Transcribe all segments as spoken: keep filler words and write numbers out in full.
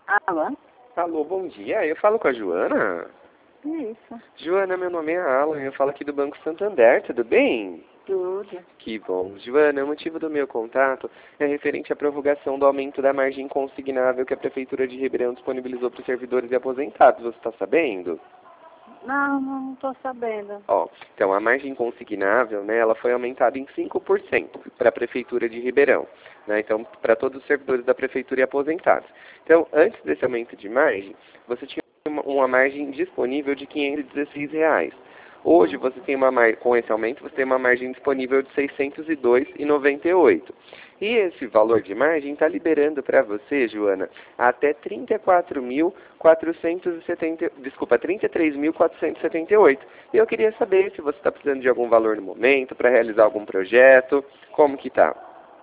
Alô? Alô, bom dia. Eu falo com a Joana. Isso, Joana, meu nome é Alan. Eu falo aqui do Banco Santander. Tudo bem? tudo. Que bom. Joana, o motivo do meu contato é referente à prorrogação do aumento da margem consignável que a Prefeitura de Ribeirão disponibilizou para os servidores e aposentados. Você está sabendo? Não, não estou sabendo. Ó, então a margem consignável, né, ela foi aumentada em cinco por cento para a Prefeitura de Ribeirão, né, então para todos os servidores da Prefeitura e aposentados. Então, antes desse aumento de margem, você tinha uma, uma margem disponível de quinhentos e dezesseis reais. Hoje você tem uma mar... com esse aumento você tem uma margem disponível de seiscentos e dois reais e noventa e oito centavos. E esse valor de margem está liberando para você, Joana, até trinta e quatro mil quatrocentos e setenta, desculpa, trinta e três mil quatrocentos e setenta e oito. E eu queria saber se você está precisando de algum valor no momento para realizar algum projeto, como que tá?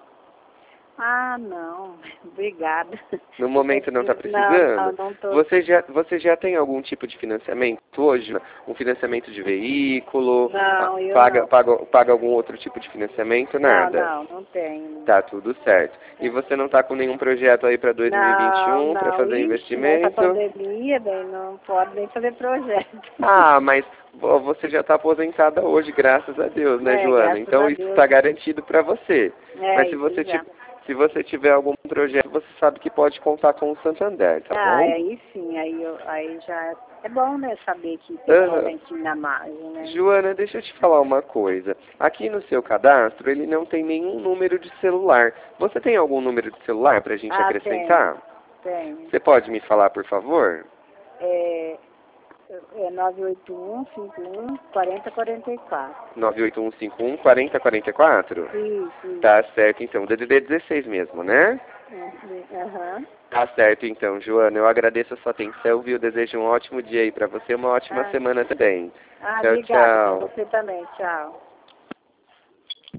Ah, não. Obrigada. No momento não está Não, precisando? não, não estou. Você já, você já tem algum tipo de financiamento hoje? Um financiamento de veículo? Não, eu Paga, não. paga, paga algum outro tipo de financiamento? Não, Nada? não, não tenho. Tá tudo certo. E você não está com nenhum projeto aí para dois mil e vinte e Não, um para não. fazer Ixi, nessa investimento? pandemia, bem, não pode nem fazer projeto. Ah, mas ó, você já está aposentada hoje, graças a Deus, né, É, Joana? graças Então a isso Deus. está garantido para você. É, Mas se isso você, já. ti- se você tiver algum projeto, você sabe que pode contar com o Santander, tá Ah, bom? aí sim, aí, eu, aí já é bom, né, saber que tem um Aham. aumentinho na margem, né? Joana, deixa eu te falar uma coisa. Aqui no seu cadastro, ele não tem nenhum número de celular. Você tem algum número de celular para a gente Ah, tem, acrescentar? tem. Você pode me falar, por favor? É, é nove oito um, cinco um, quatro zero quatro quatro. nove oito um cinco um quatro zero quatro quatro? Isso, isso. Tá certo, então. D D D dezesseis mesmo, né? É, Aham. Tá certo, então, Joana. Eu agradeço a sua atenção, viu? Desejo um ótimo dia aí para você, uma ótima Ah, semana também. ah, Tchau, obrigada. Para tchau. você também. Tchau.